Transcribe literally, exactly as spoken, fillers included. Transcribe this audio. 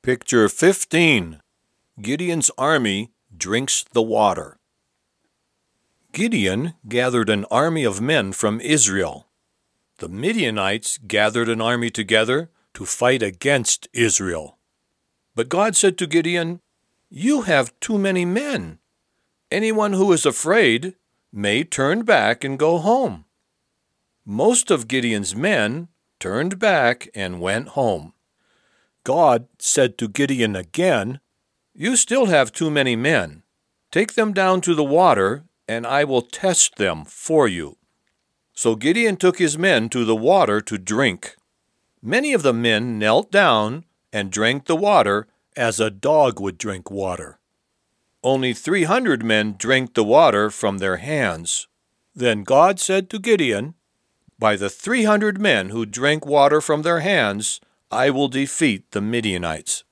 Picture fifteen. Gideon's army drinks the water. Gideon gathered an army of men from Israel. The Midianites gathered an army together to fight against Israel. But God said to Gideon, "You have too many men. Anyone who is afraid may turn back and go home." Most of Gideon's men turned back and went home. God said to Gideon again, "You still have too many men. Take them down to the water, and I will test them for you." So Gideon took his men to the water to drink. Many of the men knelt down and drank the water as a dog would drink water. Only three hundred men drank the water from their hands. Then God said to Gideon, "By the three hundred men who drank water from their hands, I will defeat the Midianites."